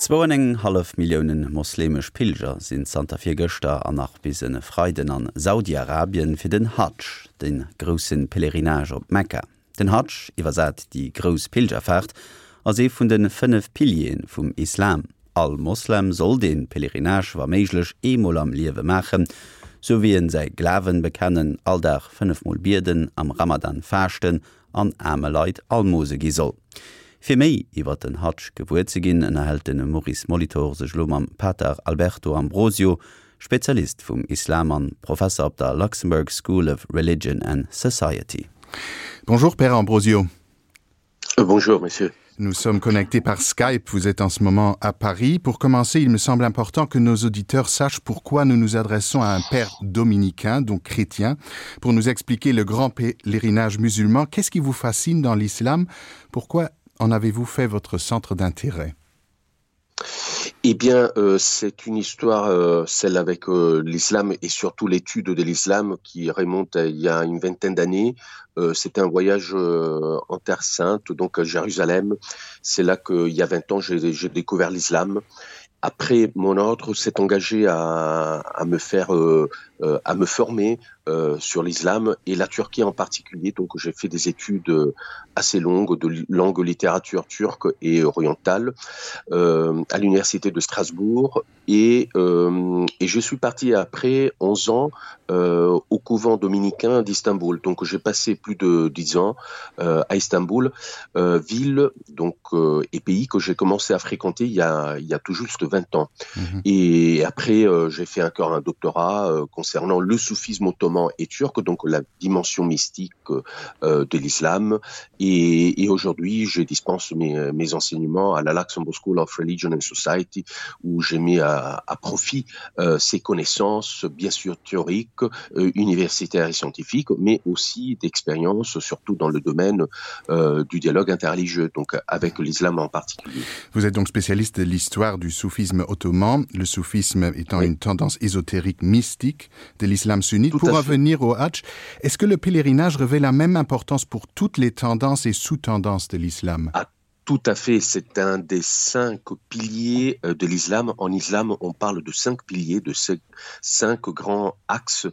2,5 Millionen moslemisch Pilger sind Santa Vier Göster an nach bisene Freiden an Saudi-Arabien fir den Hadsch, den grossen Pelerinage op Mekka. Den Hadsch iwwersät die Gros Pilgerfahrt as vun den 5 Pilien vum Islam. All Moslem soll den Pelerinage war meiglech emol am Liewe machen, so wie en sei Glaven bekennen, alldach 5-mal Bierden am Ramadan fasten an arme Leiit Almose gi soll. Fir méi iwwer den Hadsch gewuert ze ginn erhält den Maurice Molitor sech lo am Pater Alberto Ambrosio, Spezialist vum Islam an Professor op der Luxembourg School of Religion and Society. Bonjour Père Ambrosio. Bonjour monsieur. Nous sommes connectés par Skype, vous êtes en ce moment à Paris. Pour commencer, il me semble important que nos auditeurs sachent pourquoi nous nous adressons à un père dominicain, donc chrétien, pour nous expliquer le grand pèlerinage musulman. Qu'est-ce qui vous fascine dans l'islam? Pourquoi en avez-vous fait votre centre d'intérêt? Eh bien, c'est une histoire, celle avec l'islam et surtout l'étude de l'islam qui remonte à il y a une vingtaine d'années. C'était un voyage en Terre Sainte, donc à Jérusalem. C'est là qu'il y a 20 ans, j'ai découvert l'islam. Après, mon ordre s'est engagé à me former sur l'islam et la Turquie en particulier. Donc, j'ai fait des études assez longues de langue littérature turque et orientale à l'université de Strasbourg. Et je suis parti après 11 ans au couvent dominicain d'Istanbul. Donc, j'ai passé plus de 10 ans à Istanbul, ville donc et pays que j'ai commencé à fréquenter il y a tout juste 20 ans. Et après, j'ai fait encore un doctorat concernant le soufisme ottoman et turc, donc la dimension mystique de l'islam. Et aujourd'hui, je dispense mes enseignements à la Luxembourg School of Religion and Society, où j'ai mis à profit ces connaissances, bien sûr théoriques, universitaires et scientifiques, mais aussi d'expériences, surtout dans le domaine du dialogue interreligieux, donc avec l'islam en particulier. Vous êtes donc spécialiste de l'histoire du soufisme ottoman, le soufisme étant une tendance ésotérique mystique de l'islam sunnite. Pour revenir au Hadj, est-ce que le pèlerinage revêt la même importance pour toutes les tendances et sous-tendances de l'islam? Tout à fait, c'est un des 5 piliers de l'islam. En islam, on parle de 5 piliers, de 5 grands axes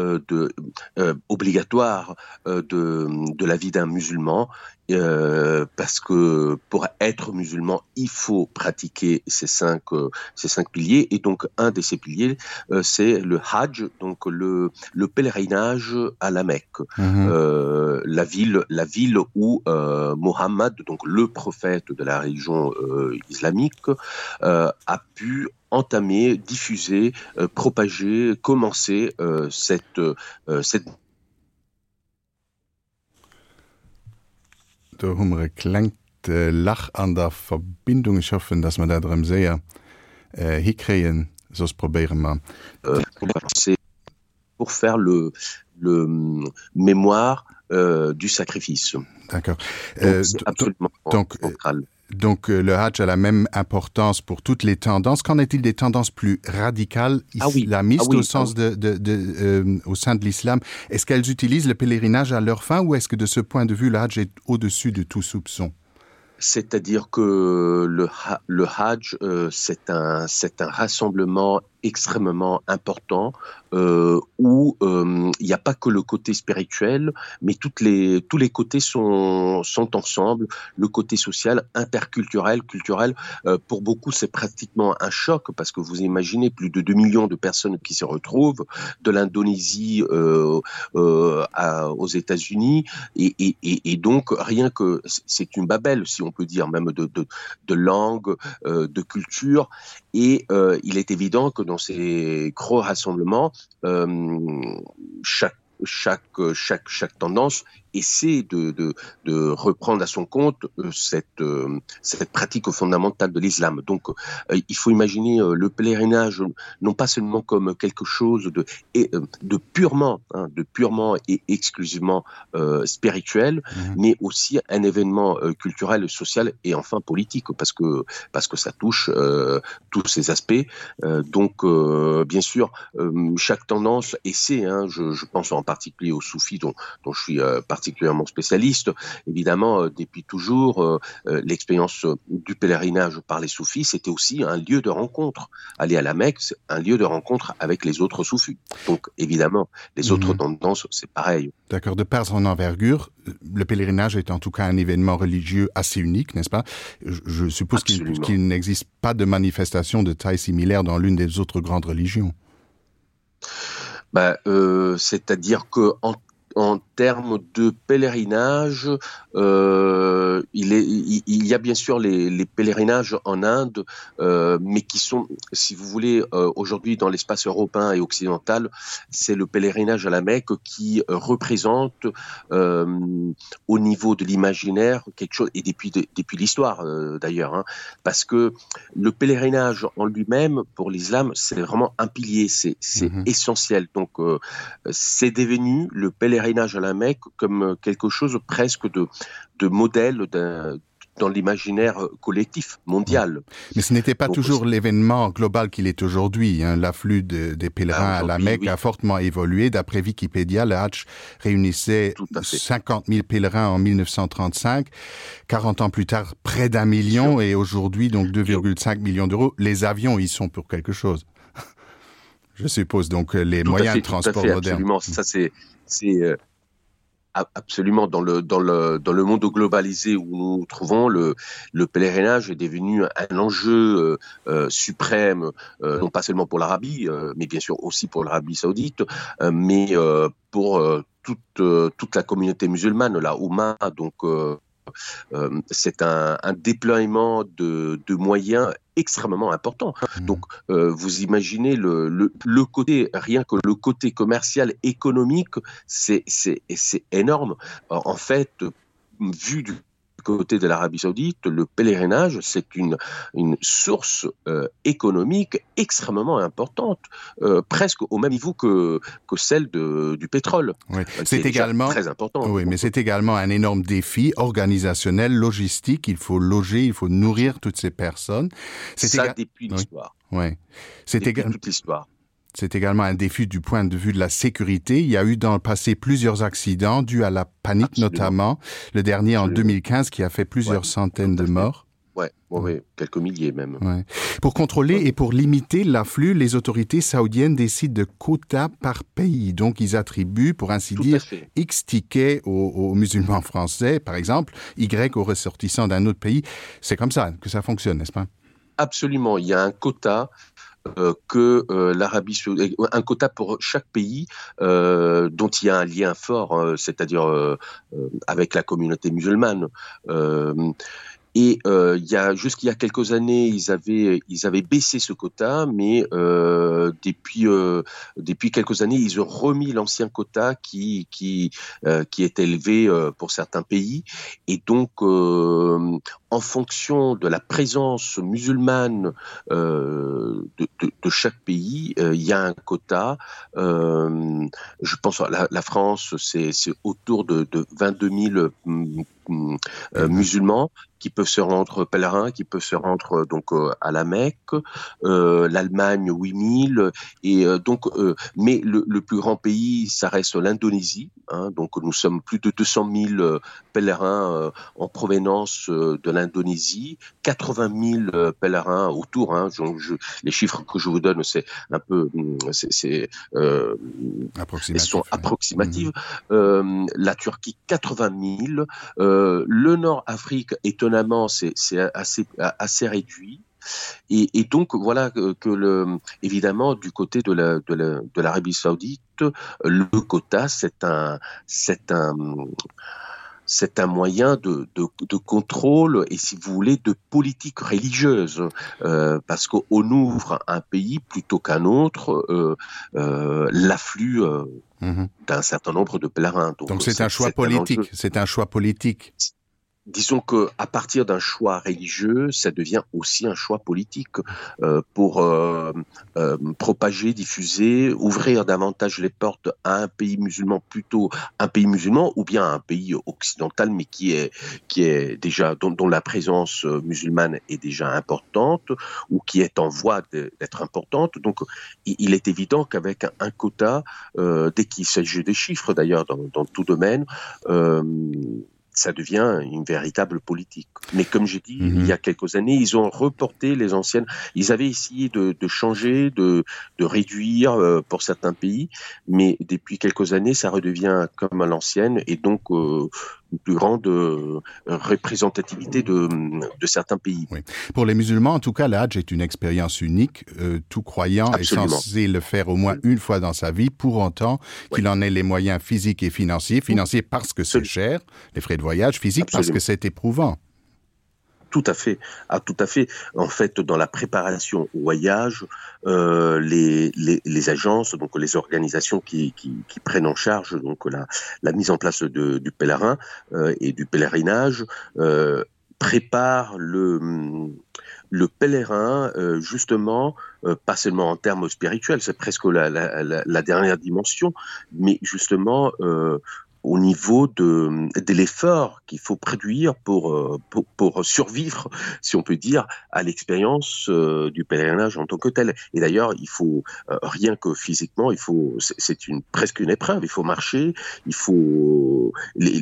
obligatoires de la vie d'un musulman. Parce que pour être musulman, il faut pratiquer ces 5 piliers. Et donc, un de ces piliers, c'est le Hajj, donc le pèlerinage à la Mecque. La ville où Mohammed, donc le prophète de la religion islamique, a pu entamer, diffuser, propager, commencer cette Da hummer klenkt Lach an der Verbindung schaffen, dass man da drum sehr hikreien, sos probieren wir. C'est pour faire le mémoire du sacrifice. D'accord. C'est absolument central. Donc le Hadj a la même importance pour toutes les tendances. Qu'en est-il des tendances plus radicales islamistes au sens au sein de l'islam? Est-ce qu'elles utilisent le pèlerinage à leur fin ou est-ce que de ce point de vue, le Hadj est au-dessus de tout soupçon? C'est-à-dire que le Hadj, c'est un rassemblement extrêmement important où il n'y a pas que le côté spirituel, mais tous les côtés sont ensemble. Le côté social, interculturel, culturel, pour beaucoup c'est pratiquement un choc parce que vous imaginez plus de 2 millions de personnes qui se retrouvent de l'Indonésie aux États-Unis et donc rien que c'est une babel si on peut dire même de langue, de culture et il est évident que dans ces gros rassemblements, chaque tendance essaie de reprendre à son compte cette pratique fondamentale de l'islam. Donc, il faut imaginer le pèlerinage non pas seulement comme quelque chose de purement et exclusivement spirituel, mais aussi un événement culturel, social et enfin politique, parce que ça touche tous ces aspects. Donc, bien sûr, chaque tendance essaie. Je pense en particulier aux soufis dont je suis particulièrement particulièrement spécialiste. Évidemment, depuis toujours, l'expérience du pèlerinage par les soufis, c'était aussi un lieu de rencontre. Aller à la Mecque, c'est un lieu de rencontre avec les autres soufis. Donc, évidemment, les autres tendances, c'est pareil. D'accord. De par son envergure, le pèlerinage est en tout cas un événement religieux assez unique, n'est-ce pas? Je suppose qu'il n'existe pas de manifestation de taille similaire dans l'une des autres grandes religions. C'est-à-dire que en termes de pèlerinage, il y a bien sûr les pèlerinages en Inde, mais qui sont, si vous voulez, aujourd'hui dans l'espace européen et occidental, c'est le pèlerinage à la Mecque qui représente au niveau de l'imaginaire quelque chose, et depuis l'histoire d'ailleurs, parce que le pèlerinage en lui-même, pour l'islam, c'est vraiment un pilier, c'est essentiel. Donc c'est devenu le pèlerinage à la Mecque comme quelque chose presque de modèle dans l'imaginaire collectif mondial. Mais ce n'était pas toujours l'événement global qu'il est aujourd'hui. L'afflux des pèlerins à la Mecque a fortement évolué. D'après Wikipédia, le Hajj réunissait 50 000 pèlerins en 1935. 40 ans plus tard, près d'1 million, et aujourd'hui, donc 2,5 millions d'euros. Les avions y sont pour quelque chose. Je suppose, donc les moyens de transport modernes. Absolument, ça c'est absolument dans le monde globalisé où nous nous trouvons, le pèlerinage est devenu un enjeu suprême, non pas seulement pour l'Arabie, mais bien sûr aussi pour l'Arabie Saoudite, mais pour toute la communauté musulmane, la Oumma. Donc c'est un déploiement de moyens extrêmement important. Donc, vous imaginez le côté, rien que le côté commercial, économique, c'est énorme. En fait, vu du côté de l'Arabie Saoudite, le pèlerinage, c'est une source économique extrêmement importante, presque au même niveau que celle du pétrole. Oui. C'est également très important. Oui, mais c'est également un énorme défi organisationnel, logistique. Il faut loger, il faut nourrir toutes ces personnes. Depuis l'histoire. Oui. Toute l'histoire. C'est également un défi du point de vue de la sécurité. Il y a eu dans le passé plusieurs accidents dus à la panique. Absolument. Notamment. Le dernier en 2015 qui a fait plusieurs centaines de morts. Oui, quelques milliers même. Ouais. Pour contrôler et pour limiter l'afflux, les autorités saoudiennes décident de quotas par pays. Donc, ils attribuent, pour ainsi dire, X tickets aux musulmans français, par exemple, Y aux ressortissants d'un autre pays. C'est comme ça que ça fonctionne, n'est-ce pas? Absolument. Il y a un quota que l'Arabie Saoudite, un quota pour chaque pays dont il y a un lien fort, c'est-à-dire avec la communauté musulmane. Et jusqu'il y a quelques années, ils avaient baissé ce quota, mais depuis quelques années, ils ont remis l'ancien quota qui est élevé pour certains pays. Et donc, en fonction de la présence musulmane de chaque pays, il y a un quota. Je pense la France, c'est autour de 22 000 musulmans qui peuvent se rendre pèlerins, qui peuvent se rendre donc à la Mecque, l'Allemagne 8000, et donc mais le plus grand pays, ça reste l'Indonésie, donc nous sommes plus de 200 000 pèlerins en provenance de l'Indonésie, 80 000 pèlerins autour, les chiffres que je vous donne, c'est un peu approximatif, sont approximatifs. La Turquie 80 000, le Nord-Afrique étonnamment c'est assez réduit. Et donc voilà que évidemment du côté de l'Arabie Saoudite, le quota c'est un moyen de contrôle et, si vous voulez, de politique religieuse, parce qu'on ouvre un pays plutôt qu'un autre l'afflux d'un certain nombre de pèlerins. Donc c'est un choix politique. C'est un choix politique. disons que à partir d'un choix religieux, ça devient aussi un choix politique pour propager, diffuser, ouvrir davantage les portes à un pays musulman, plutôt un pays musulman ou bien un pays occidental, mais qui est déjà dont la présence musulmane est déjà importante ou qui est en voie d'être importante. Donc, il est évident qu'avec un quota, dès qu'il s'agit des chiffres d'ailleurs dans tout domaine, ça devient une véritable politique. Mais comme j'ai dit, il y a quelques années, ils ont reporté les anciennes. Ils avaient essayé de changer, de réduire pour certains pays, mais depuis quelques années, ça redevient comme à l'ancienne, et donc une plus grande représentativité de certains pays. Oui. Pour les musulmans, en tout cas, le Hajj est une expérience unique. Tout croyant Absolument. est censé le faire au moins une fois dans sa vie, pour autant qu'il en ait les moyens physiques et financiers. Financiers parce que c'est cher, les frais de voyage, physiques parce que c'est éprouvant. Tout à fait. Tout à fait. En fait, dans la préparation au voyage, les agences, donc les organisations qui prennent en charge donc la mise en place du pèlerin et du pèlerinage, préparent le pèlerin justement, pas seulement en termes spirituels, c'est presque la dernière dimension, mais justement au niveau de l'effort qu'il faut produire pour survivre, si on peut dire, à l'expérience du pèlerinage en tant que tel. Et d'ailleurs, il faut rien que physiquement, c'est presque une épreuve. Il faut marcher, il faut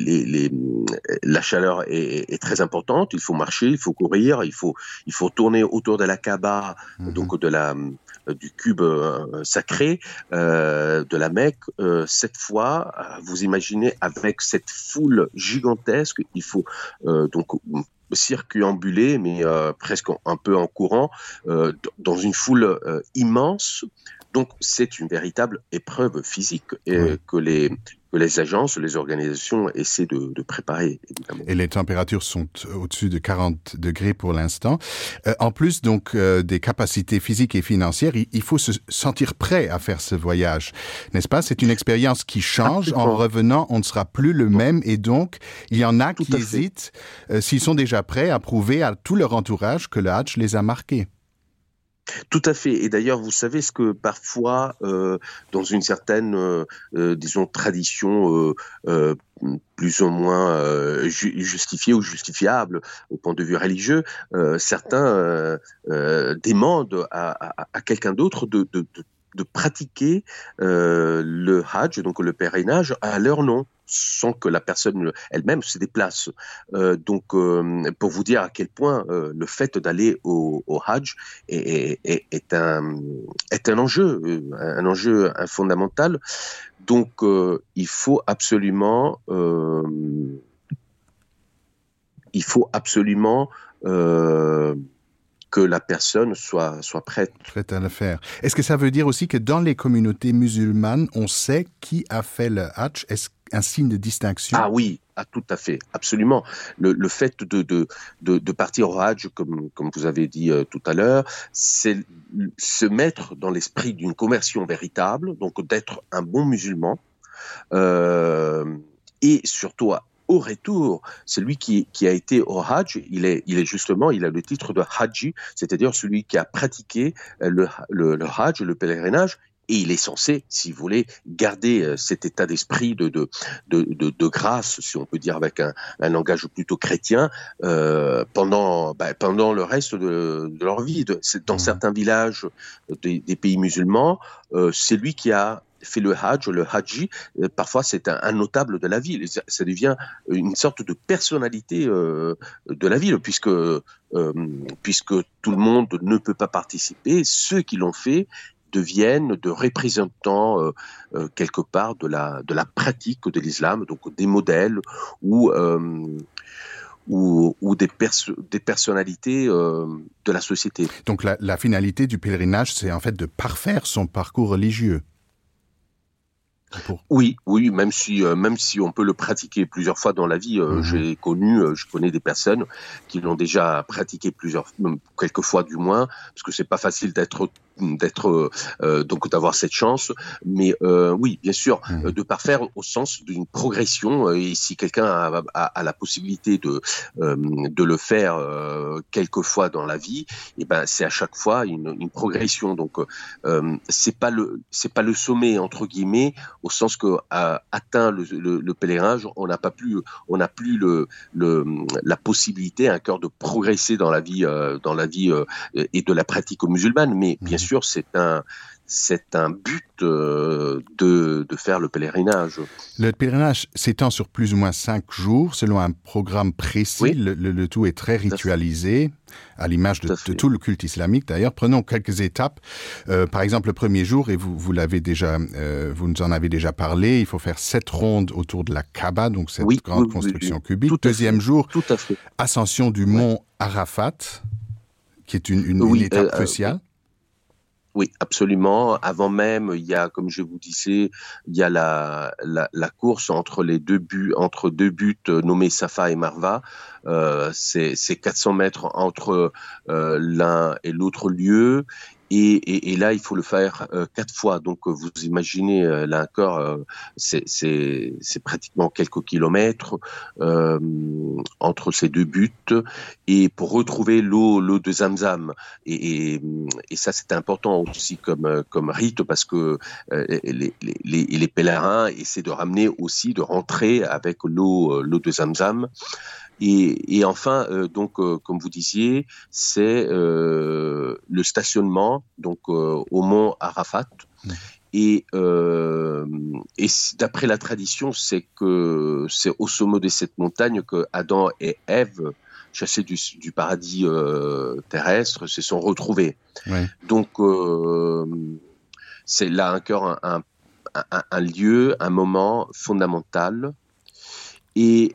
la chaleur est très importante. Il faut marcher, il faut courir, il faut tourner autour de la Kaaba, donc du cube sacré de la Mecque. Cette fois, vous imaginez, avec cette foule gigantesque, il faut donc circulambuler, mais presque un peu en courant, dans une foule immense. Donc c'est une véritable épreuve physique que les agences, les organisations essaient de préparer, évidemment. Et les températures sont au-dessus de 40 degrés pour l'instant. En plus donc des capacités physiques et financières, il faut se sentir prêt à faire ce voyage, n'est-ce pas? C'est une expérience qui change. En revenant, on ne sera plus le même, et donc il y en a qui hésitent, s'ils sont déjà prêts, à prouver à tout leur entourage que le Hajj les a marqués. Tout à fait. Et d'ailleurs, vous savez ce que parfois, dans une certaine, disons, tradition plus ou moins justifiée ou justifiable au point de vue religieux, certains demandent à quelqu'un d'autre de pratiquer le Hajj, donc le pèlerinage, à leur nom, sans que la personne elle-même se déplace. Donc, pour vous dire à quel point le fait d'aller au Hajj est un enjeu fondamental. Donc, il faut absolument que la personne soit prête à le faire. Est-ce que ça veut dire aussi que dans les communautés musulmanes, on sait qui a fait le Hajj? Est-ce un signe de distinction? Ah oui, tout à fait, absolument. Le fait de partir au Hajj, comme vous avez dit tout à l'heure, c'est se mettre dans l'esprit d'une conversion véritable, donc d'être un bon musulman, et surtout au retour, celui qui a été au Hajj, il a le titre de Haji, c'est-à-dire celui qui a pratiqué le Hajj, le pèlerinage, et il est censé, si vous voulez, garder cet état d'esprit de grâce, si on peut dire avec un langage plutôt chrétien, pendant le reste de leur vie. Dans certains villages des pays musulmans, c'est lui qui a fait le Hajj, le Haji, parfois c'est un notable de la ville. Ça devient une sorte de personnalité de la ville, puisque tout le monde ne peut pas participer. Ceux qui l'ont fait deviennent de représentants quelque part de la pratique de l'islam, donc des modèles ou des personnalités de la société. Donc la finalité du pèlerinage, c'est en fait de parfaire son parcours religieux. Oui, même si on peut le pratiquer plusieurs fois dans la vie. Je connais des personnes qui l'ont déjà pratiqué quelques fois du moins, parce que c'est pas facile d'être donc d'avoir cette chance. Mais oui, bien sûr, de parfaire au sens d'une progression. Et si quelqu'un a la possibilité de le faire quelques fois dans la vie, et ben c'est à chaque fois une progression. Donc c'est pas le sommet entre guillemets, au sens que atteint le pèlerinage, on n'a plus la possibilité, un cœur, de progresser dans la vie et de la pratique musulmane. Mais bien sûr, c'est un but de faire le pèlerinage. Le pèlerinage s'étend sur plus ou moins 5 jours, selon un programme précis. Oui. Le tout est très ritualisé, à l'image de tout le culte islamique. D'ailleurs, prenons quelques étapes. Par exemple, le premier jour, et vous nous en avez déjà parlé, il faut faire 7 rondes autour de la Kaaba, donc cette grande construction cubique. Deuxième jour, ascension du mont Arafat, qui est une étape cruciale. Oui, absolument. Avant même, il y a, comme je vous disais, il y a la course entre deux buts nommés Safa et Marwa. C'est 400 mètres entre l'un et l'autre lieu. Et là, il faut le faire 4 fois. Donc, vous imaginez, là encore, c'est pratiquement quelques kilomètres entre ces deux buts. Et pour retrouver l'eau de Zamzam, et ça, c'est important aussi comme rite, parce que les pèlerins essaient de rentrer avec l'eau de Zamzam. Et enfin, donc, comme vous disiez, c'est le stationnement, donc au mont Arafat. Et d'après la tradition, c'est au sommet de cette montagne que Adam et Ève, chassés du paradis terrestre, se sont retrouvés. Ouais. Donc, c'est là encore un lieu, un moment fondamental. Et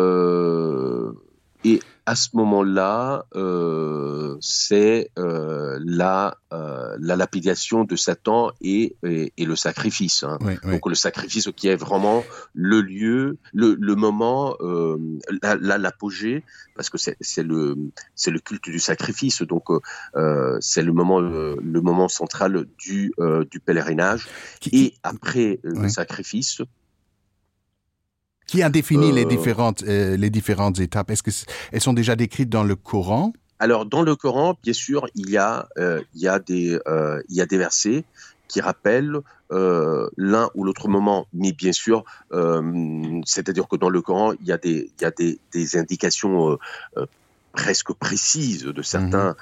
à ce moment-là, c'est la lapidation de Satan et le sacrifice. Hein. Oui, oui. Donc le sacrifice qui est vraiment le lieu, le moment, l'apogée, parce que c'est le culte du sacrifice. Donc c'est le moment central du pèlerinage. Et après le sacrifice. Qui a défini les différentes étapes? Est-ce qu'elles sont déjà décrites dans le Coran? Alors, dans le Coran, bien sûr, il y a des versets qui rappellent l'un ou l'autre moment. Mais bien sûr, c'est-à-dire que dans le Coran, il y a des indications presque précises de certains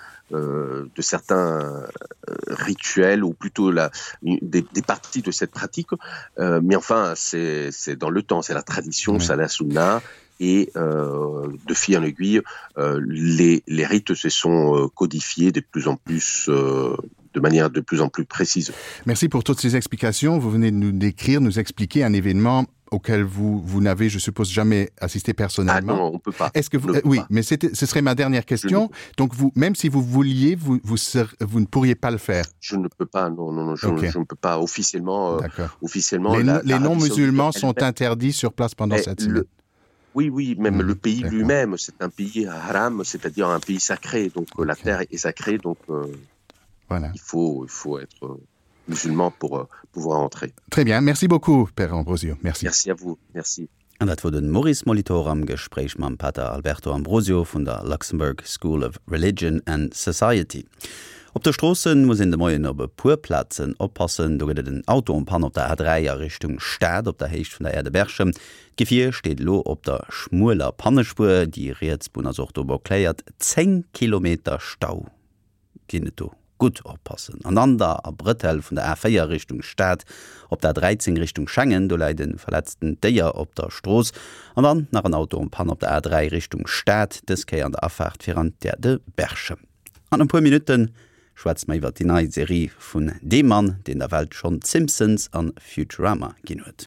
rituels, ou plutôt des parties de cette pratique, mais enfin c'est dans le temps, c'est la tradition, c'est la sunna, et de fil en aiguille, les rites se sont codifiés de plus en plus de manière de plus en plus précise. Merci pour toutes ces explications. Vous venez de nous expliquer un événement auquel vous n'avez, je suppose, jamais assisté personnellement. Ah non, on ne peut pas. Est-ce que oui, mais ce serait ma dernière question. Donc, même si vous vouliez, vous ne pourriez pas le faire. Je ne peux pas, non, je ne peux pas officiellement. Officiellement, les non-musulmans sont interdits sur place pendant cette semaine. Oui, même le pays lui-même, c'est un pays haram, c'est-à-dire un pays sacré. Donc, la terre est sacrée, donc voilà. Il faut être musulman pour pouvoir entrer. Très bien, merci beaucoup, Père Ambrosio. Merci. Merci à vous, merci. Und dat wurde den Maurice Molitor am Gespräch mit Pater Alberto Ambrosio von der Luxembourg School of Religion and Society. Op der Straßen muss in de Moien op Purplatzen oppassen, do gët den Auto und Pan op der A3 Richtung Stad op der Heicht von der Erde Berchem. Gefir steht lo op der schmuler Pannespur, die Reetsbunner Oktober kleiert 10 Kilometer Stau. Kineto. Gut oppassen. Anander a Brettel vun der A4 Richtung Stad, op der 13 Richtung Schengen, do leiden verletzten Déier op der Stroos, an dann nach ein Auto und Pan op der A3 Richtung Stad, des kei an der Afahrt fir an der de Berche. An ein paar Minuten schwätzt ma iwwer die neue Serie vun dem Mann, den der Welt schon Simpsons an Futurama gin huet.